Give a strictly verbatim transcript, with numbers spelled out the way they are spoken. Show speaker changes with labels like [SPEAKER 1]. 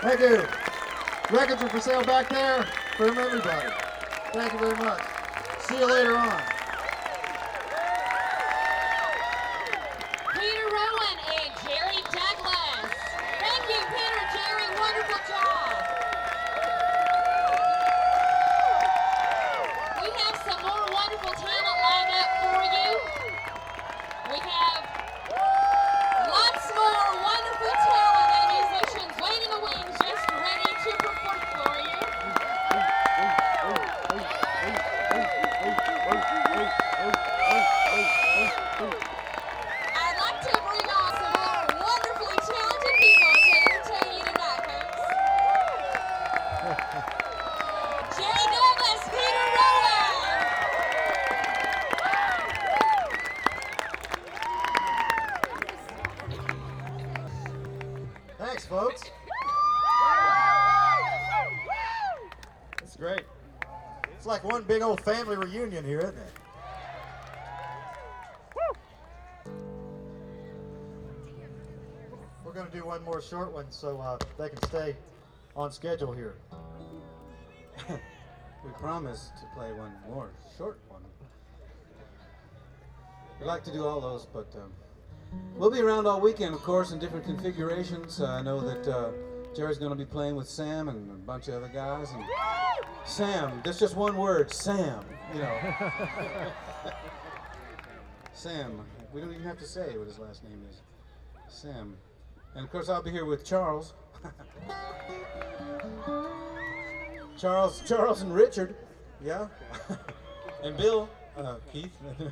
[SPEAKER 1] Thank you. Records are for sale back there from everybody. Thank you very much. See you later on.
[SPEAKER 2] Peter Rowan and Jerry Douglas. Thank you, Peter, Jerry. Wonderful job. We have some more wonderful talent lined up for you. We have lots more wonderful talent and musicians waiting in the wings, just ready to perform for you. I'd like to bring on some more wonderfully talented people to entertain you tonight, folks. Jerry Douglas, Peter Rowan.
[SPEAKER 1] Thanks, folks. That's great. It's like one big old family reunion here, isn't it? We're going to do one more short one so uh, they can stay on schedule here.
[SPEAKER 3] We promised to play one more short one. We'd like to do all those, but um, we'll be around all weekend, of course, in different configurations. Uh, I know that uh, Jerry's going to be playing with Sam and a bunch of other guys. And Sam, there's just one word, Sam. You know, Sam. We don't even have to say what his last name is. Sam. And of course, I'll be here with Charles. Charles, Charles and Richard, yeah, and Bill, uh, Keith.